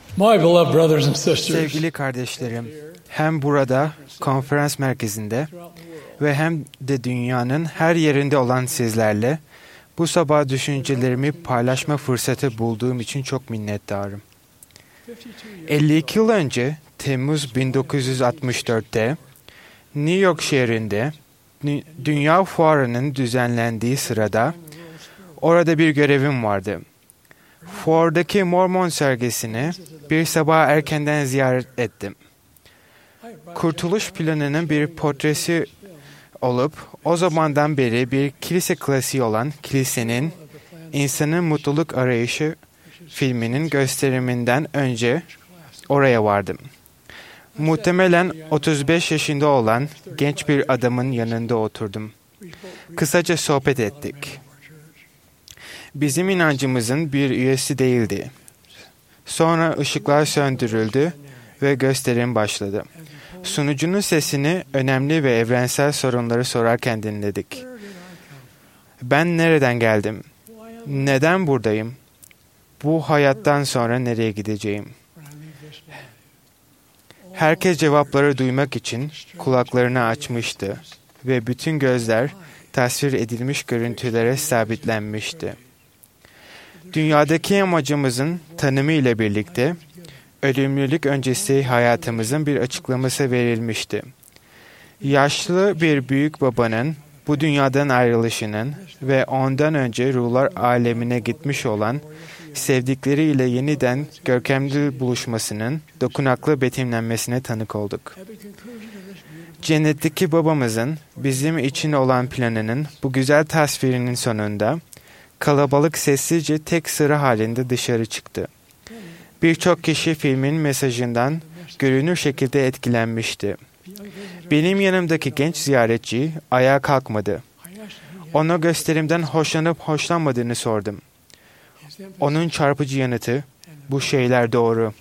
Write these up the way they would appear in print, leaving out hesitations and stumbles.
My beloved brothers and sisters, Sevgili kardeşlerim, hem burada konferans merkezinde ve hem de dünyanın her yerinde olan sizlerle bu sabah düşüncelerimi paylaşma fırsatı bulduğum için çok minnettarım. 52 yıl önce Temmuz 1964'te New York şehrinde Dünya Fuarı'nın düzenlendiği sırada orada bir görevim vardı. Fuardaki Mormon sergisini bir sabah erkenden ziyaret ettim. Kurtuluş planının bir portresi olup o zamandan beri bir kilise klasiği olan Kilisenin İnsanın Mutluluk Arayışı filminin gösteriminden önce oraya vardım. Muhtemelen 35 yaşında olan genç bir adamın yanında oturdum. Kısaca sohbet ettik. Bizim inancımızın bir üyesi değildi. Sonra ışıklar söndürüldü ve gösterim başladı. Sunucunun sesini önemli ve evrensel sorunları sorarken dinledik. Ben nereden geldim? Neden buradayım? Bu hayattan sonra nereye gideceğim? Herkes cevapları duymak için kulaklarını açmıştı ve bütün gözler tasvir edilmiş görüntülere sabitlenmişti. Dünyadaki amacımızın tanımı ile birlikte ölümlülük öncesi hayatımızın bir açıklaması verilmişti. Yaşlı bir büyük babanın bu dünyadan ayrılışının ve ondan önce ruhlar alemine gitmiş olan sevdikleriyle yeniden görkemli buluşmasının dokunaklı betimlenmesine tanık olduk. Cennetteki babamızın bizim için olan planının bu güzel tasvirinin sonunda kalabalık sessizce tek sıra halinde dışarı çıktı. Birçok kişi filmin mesajından görünür şekilde etkilenmişti. Benim yanımdaki genç ziyaretçi ayağa kalkmadı. Ona gösterimden hoşlanıp hoşlanmadığını sordum. Onun çarpıcı yanıtı, bu şeyler doğru.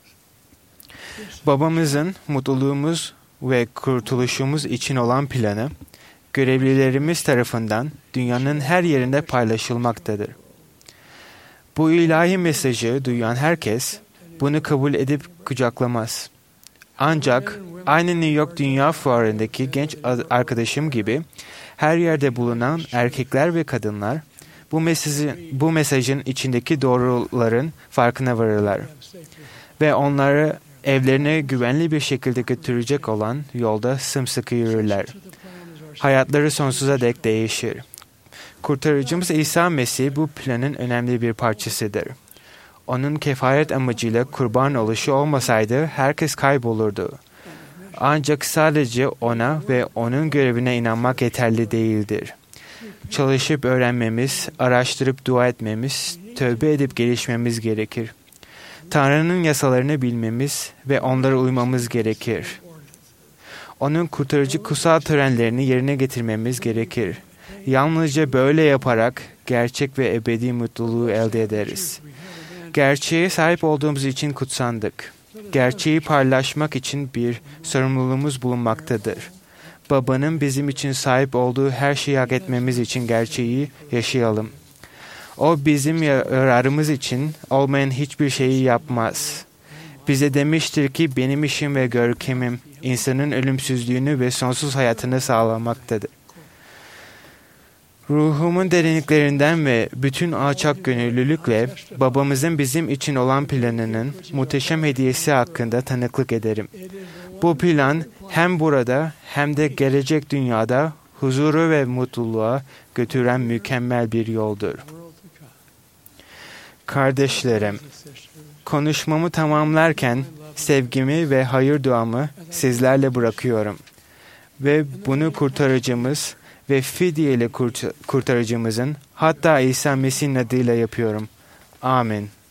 Babamızın mutluluğumuz ve kurtuluşumuz için olan planı, görevlilerimiz tarafından dünyanın her yerinde paylaşılmaktadır. Bu ilahi mesajı duyan herkes bunu kabul edip kucaklamaz. Ancak aynı New York Dünya Fuarı'ndaki genç arkadaşım gibi her yerde bulunan erkekler ve kadınlar bu mesajın içindeki doğruların farkına varırlar ve onları evlerine güvenli bir şekilde götürecek olan yolda sımsıkı yürürler. Hayatları sonsuza dek değişir. Kurtarıcımız İsa Mesih bu planın önemli bir parçasıdır. Onun kefaret amacıyla kurban oluşu olmasaydı herkes kaybolurdu. Ancak sadece ona ve onun görevine inanmak yeterli değildir. Çalışıp öğrenmemiz, araştırıp dua etmemiz, tövbe edip gelişmemiz gerekir. Tanrı'nın yasalarını bilmemiz ve onlara uymamız gerekir. Onun kurtarıcı kutsal törenlerini yerine getirmemiz gerekir. Yalnızca böyle yaparak gerçek ve ebedi mutluluğu elde ederiz. Gerçeğe sahip olduğumuz için kutsandık. Gerçeği paylaşmak için bir sorumluluğumuz bulunmaktadır. Babanın bizim için sahip olduğu her şeyi hak etmemiz için gerçeği yaşayalım. O bizim yararımız için olmayan hiçbir şeyi yapmaz. Bize demiştir ki benim işim ve görkemim insanın ölümsüzlüğünü ve sonsuz hayatını sağlamaktadır. Ruhumun derinliklerinden ve bütün alçak gönüllülükle babamızın bizim için olan planının muhteşem hediyesi hakkında tanıklık ederim. Bu plan hem burada hem de gelecek dünyada huzuru ve mutluluğa götüren mükemmel bir yoldur. Kardeşlerim, konuşmamı tamamlarken sevgimi ve hayır duamı sizlerle bırakıyorum. Ve bunu kurtarıcımız ve fidyeli kurtarıcımızın hatta İsa Mesih'in adıyla yapıyorum. Amin.